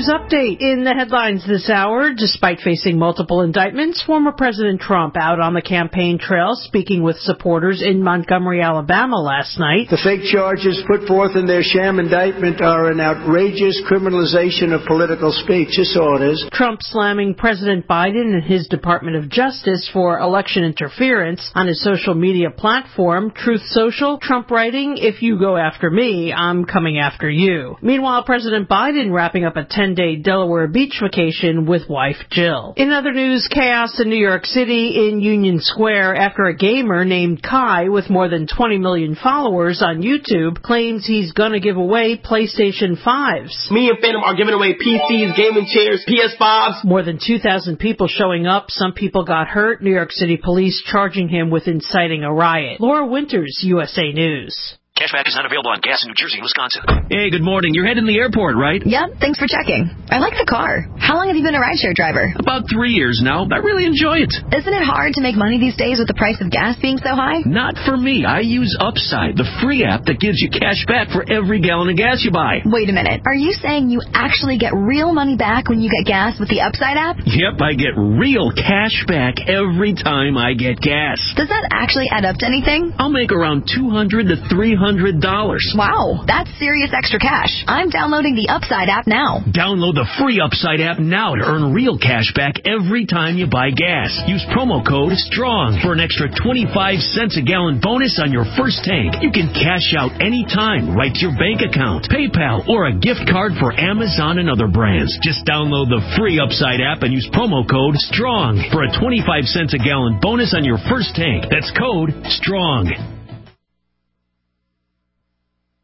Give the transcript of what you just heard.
News Update. In the headlines this hour, despite facing multiple indictments, former President Trump out on the campaign trail speaking with supporters in Montgomery, Alabama last night. The fake charges put forth in their sham indictment are an outrageous criminalization of political speech. That's all it is. Trump slamming President Biden and his Department of Justice for election interference on his social media platform, Truth Social. Trump writing, "If you go after me, I'm coming after you." Meanwhile, President Biden wrapping up a 10-day Delaware beach vacation with wife Jill. In other news, chaos in New York City in Union Square after a gamer named Kai with more than 20 million followers on YouTube claims he's gonna give away PlayStation 5s. Me and Phantom are giving away PCs, gaming chairs, PS5s. More than 2,000 people showing up. Some people got hurt. New York City police charging him with inciting a riot. Laura Winters, USA News. Cashback is not available on gas in New Jersey and Wisconsin. Hey, good morning. You're heading to the airport, right? Yep, thanks for checking. I like the car. How long have you been a rideshare driver? About 3 years now. I really enjoy it. Isn't it hard to make money these days with the price of gas being so high? Not for me. I use Upside, the free app that gives you cash back for every gallon of gas you buy. Wait a minute. Are you saying you actually get real money back when you get gas with the Upside app? Yep, I get real cash back every time I get gas. Does that actually add up to anything? I'll make around $200 to $300. Wow, that's serious extra cash. I'm downloading the Upside app now. Download the free Upside app now to earn real cash back every time you buy gas. Use promo code STRONG for an extra 25 cents a gallon bonus on your first tank. You can cash out anytime right to your bank account, PayPal, or a gift card for Amazon and other brands. Just download the free Upside app and use promo code STRONG for a 25 cents a gallon bonus on your first tank. That's code STRONG.